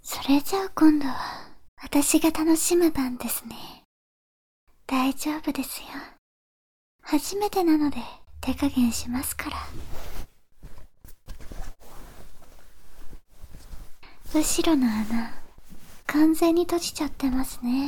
それじゃあ今度は私が楽しむ番ですね。大丈夫ですよ。初めてなので手加減しますから。後ろの穴、完全に閉じちゃってますね。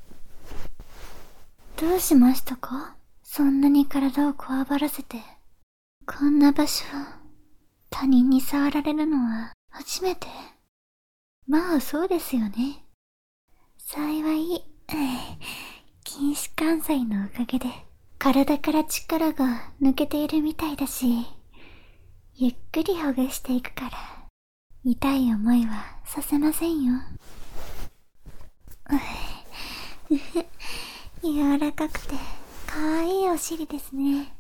どうしましたか？そんなに体をこわばらせて。こんな場所、他人に触られるのは初めて。まあそうですよね。幸い、筋弛緩剤のおかげで体から力が抜けているみたいだし、ゆっくりほぐしていくから痛い思いはさせませんよ。柔らかくてかわいいお尻ですね。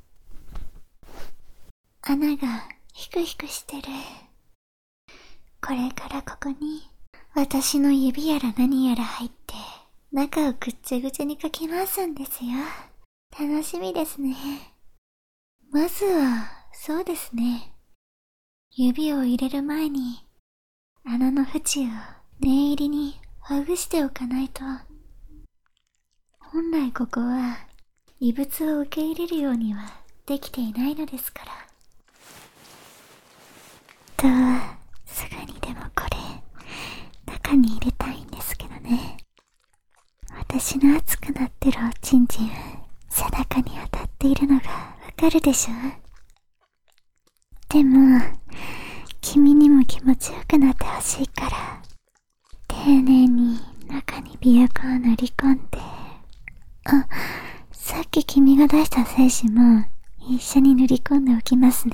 穴がヒクヒクしてる。これからここに私の指やら何やら入って中をぐっちゃぐちゃにかき回すんですよ。楽しみですね。まずはそうですね、指を入れる前に穴の縁を念入りにほぐしておかないと。本来ここは異物を受け入れるようにはできていないのですから。すぐにでもこれ中に入れたいんですけどね。私の熱くなってるおちんちん背中に当たっているのがわかるでしょ？でも君にも気持ちよくなってほしいから丁寧に中に琵琶湖を塗り込んで、さっき君が出した精子も一緒に塗り込んでおきますね。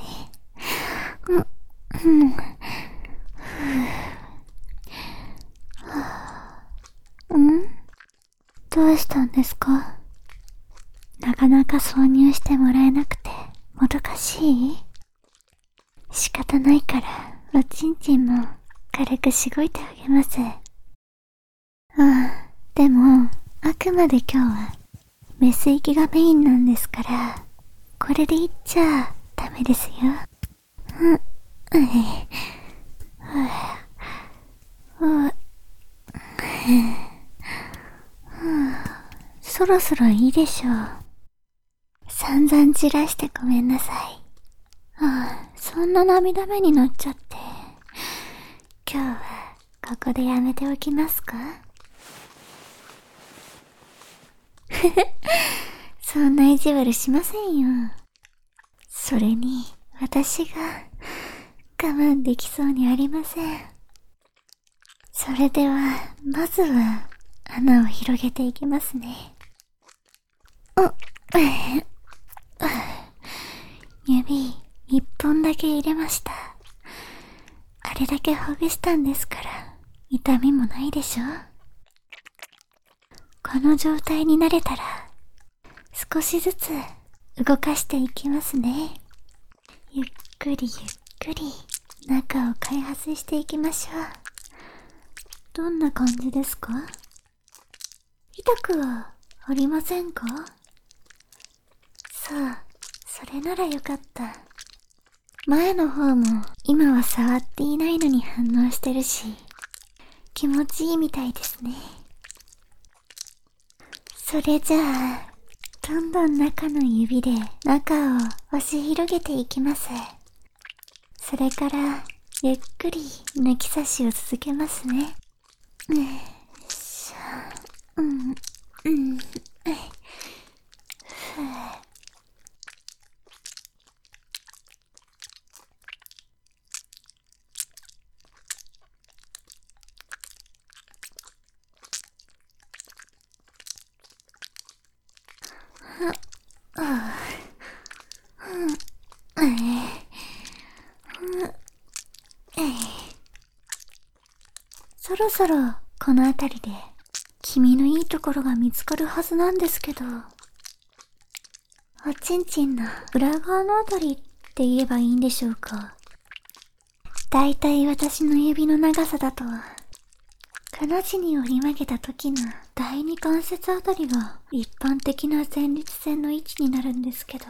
どうしたんですか？なかなか挿入してもらえなくてもどかしい？仕方ないからおちんちんも軽くしごいてあげます。でもあくまで今日はメス行きがメインなんですから、これで言っちゃダメですよ。そろそろいいでしょう。散々散らしてごめんなさい。そんな涙目になっちゃって。今日はここでやめておきますか？そんな意地悪しませんよ。それに私が我慢できそうにありません。それではまずは穴を広げていきますね。指一本だけ入れました。あれだけほぐしたんですから痛みもないでしょ。この状態になれたら少しずつ動かしていきますね。ゆっくりゆっくり中を開発していきましょう。どんな感じですか？痛くはありませんか？さあ、それならよかった。前の方も今は触っていないのに反応してるし、気持ちいいみたいですね。それじゃあどんどん中の指で中を押し広げていきます。それからゆっくり抜き差しを続けますね。そろそろこの辺りで君のいいところが見つかるはずなんですけど、おちんちんの裏側のあたりって言えばいいんでしょうか。だいたい私の指の長さだとくの字に折り曲げた時の第二関節あたりが一般的な前立腺の位置になるんですけど、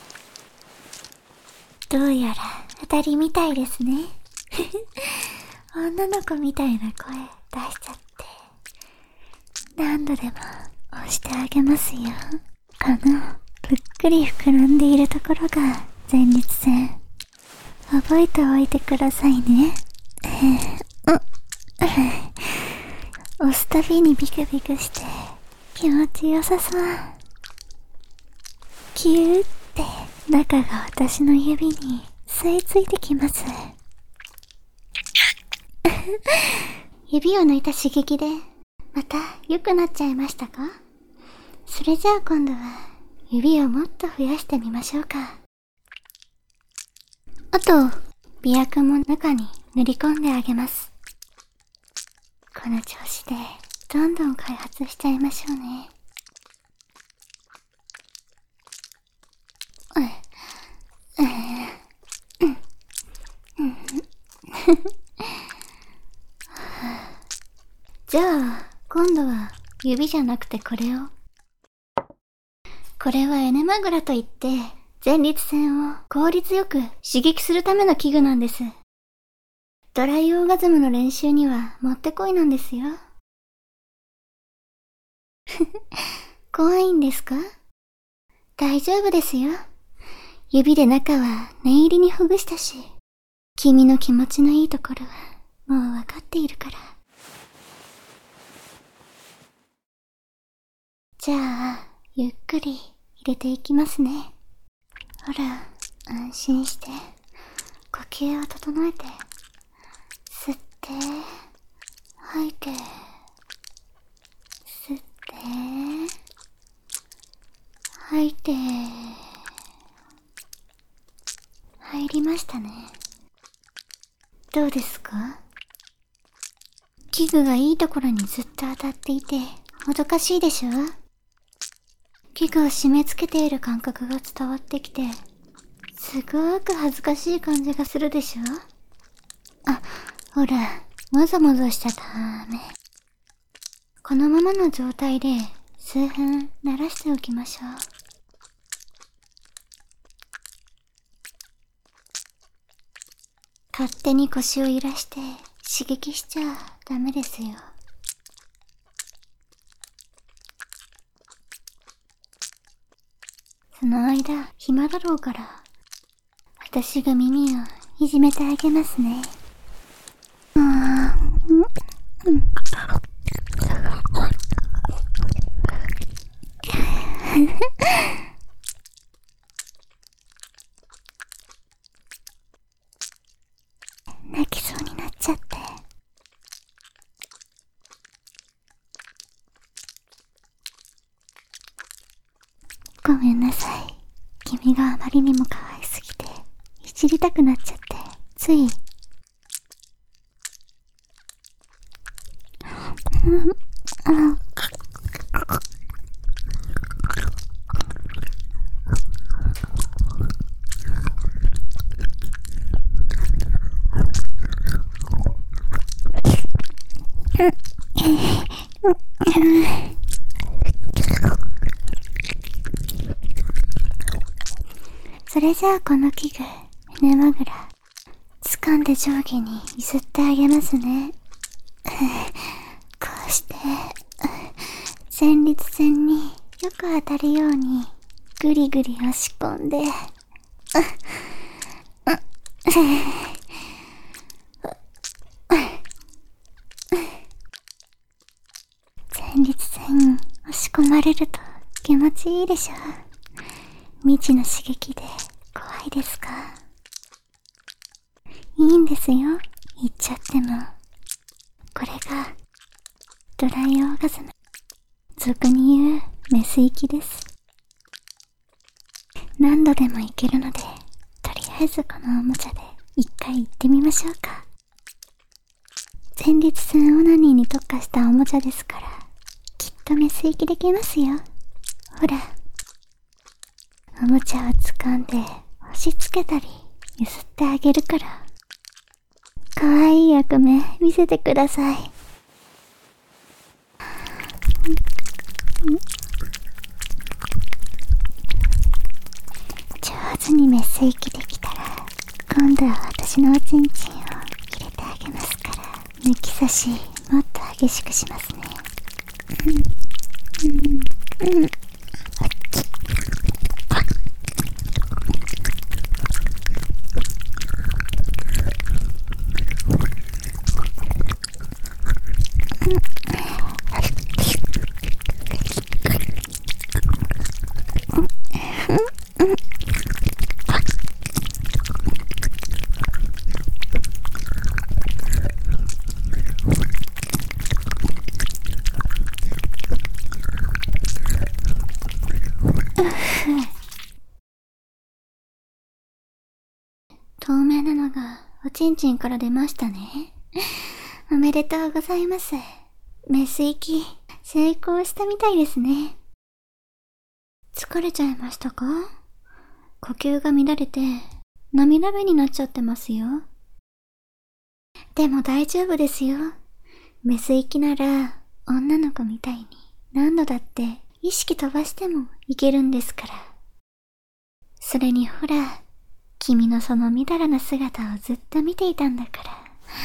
どうやら当たりみたいですね。 女の子みたいな声出しちゃって、何度でも押してあげますよ。ぷっくり膨らんでいるところが前立腺。覚えておいてくださいね。押すたびにビクビクして気持ちよさそう。キューって中が私の指に吸い付いてきます。指を抜いた刺激でまた良くなっちゃいましたか？それじゃあ今度は指をもっと増やしてみましょうか。あと、媚薬も中に塗り込んであげます。この調子でどんどん開発しちゃいましょうね。じゃあ、今度は指じゃなくてこれを。これはエネマグラといって、前立腺を効率よく刺激するための器具なんです。ドライオーガズムの練習にはもってこいなんですよ。怖いんですか？大丈夫ですよ。指で中は念入りにほぐしたし、君の気持ちのいいところはもうわかっているから。じゃあ、ゆっくり入れていきますね。ほら、安心して、呼吸を整えて、吸って、吐いて、吸って、吐いて、入りましたね。どうですか？器具がいいところにずっと当たっていて、もどかしいでしょ？器具を締め付けている感覚が伝わってきて、すごーく恥ずかしい感じがするでしょ？あ、ほら、もぞもぞしちゃダメ。このままの状態で数分慣らしておきましょう。勝手に腰を揺らして刺激しちゃダメですよ。その間、暇だろうから、私が耳をいじめてあげますね。泣きそうになっちゃって。ごめんなさい。君があまりにも可愛すぎて、いじりたくなっちゃって、つい。それじゃあこの器具、エネマグラ、掴んで上下に揺すってあげますね。こうして、前立腺によく当たるようにぐりぐり押し込んで、前立腺押し込まれると気持ちいいでしょ。未知の刺激で怖いですか？いいんですよ、言っちゃっても。これがドライオーガズム、俗に言うメス息です。何度でもいけるので、とりあえずこのおもちゃで一回行ってみましょうか。前立腺オナニーに特化したおもちゃですから、きっとメス息できますよ。ほら、おもちゃを掴んで押し付けたり揺すってあげるから、かわいい役目見せてください。上手にメス息できたら、今度は私のおちんちんを入れてあけますから、抜き差しもっと激しくしますね。透明なのがおちんちんから出ましたね。おめでとうございます。メス行き成功したみたいですね。疲れちゃいましたか？呼吸が乱れて涙目になっちゃってますよ。でも大丈夫ですよ。メス行きなら女の子みたいに何度だって意識飛ばしてもいけるんですから。それにほら、君のそのみだらな姿をずっと見ていたんだから。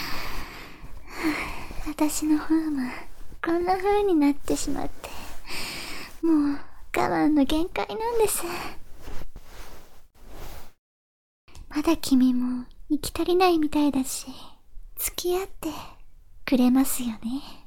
私の方もこんな風になってしまって、もう我慢の限界なんです。まだ君も行き足りないみたいだし、付き合ってくれますよね。